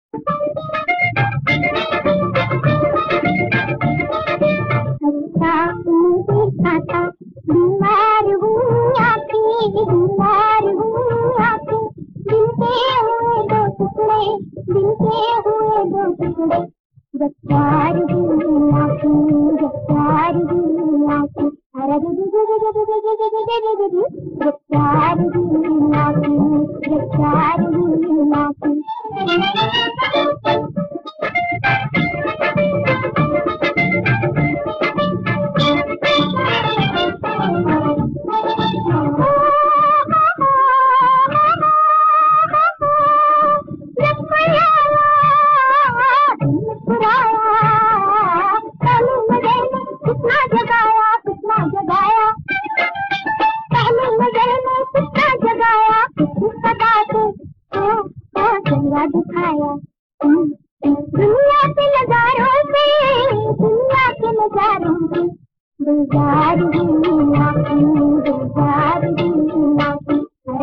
अच्छा मुझे आता, बीमार हूँ आंखें, बीमार हूँ आंखें, दिल के हुए दो टुकड़े, दिल के हुए दो टुकड़े, जब प्यार हुई आंखें, जब प्यार हुई आंखें, अरे जब प्यार हुई आंखें, जब प्यार हुई आंखें। दिखाया दुनिया के नजारों से, दुनिया के नजारों से, गुलजार हुई आंखें, गुलजार हुई आंखें,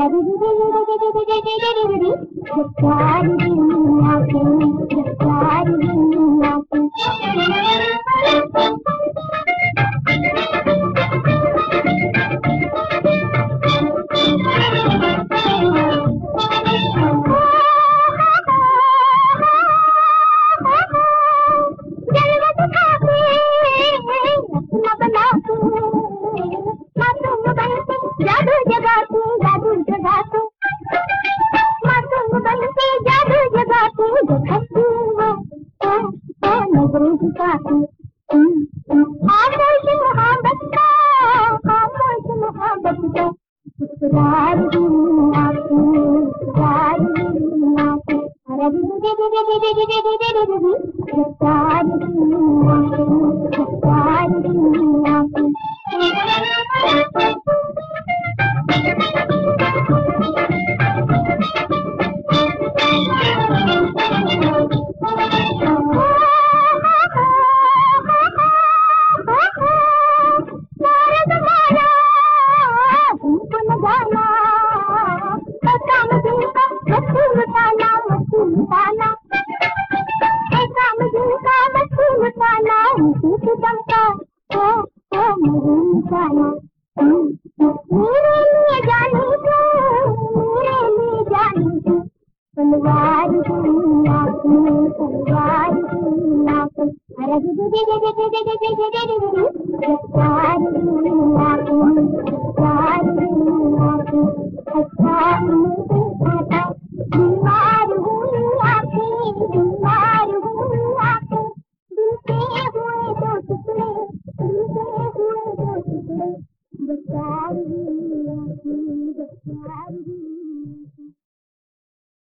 जब प्यार हुई आंखें, जब प्यार हुई आंखें। जादू जगाती, जादू जगाती, मासूम बनके जादू जगाती, जब हंसती वो नजरें झुकाती। खामोश मोहब्बत का, खामोश मोहब्बत का, इकरार हुई आंखें, इकरार हुई आंखें, अरे इकरार हुई आंखें, इकरार हुई आंखें। मेरे लिए जानी तू, मेरे लिए जानी तू, तलवार हुई आंखें, तलवार हुई आंखें, अरे प्यार हुई आंखें, प्यार हुई आंखें। अच्छा मुझे आता, बीमार हुई आंखें, बीमार हुई आंखें, दिल के हुए दो टुकड़े, दिल के हुए दो टुकड़े, जब प्यार हुई आंखें, जब प्यार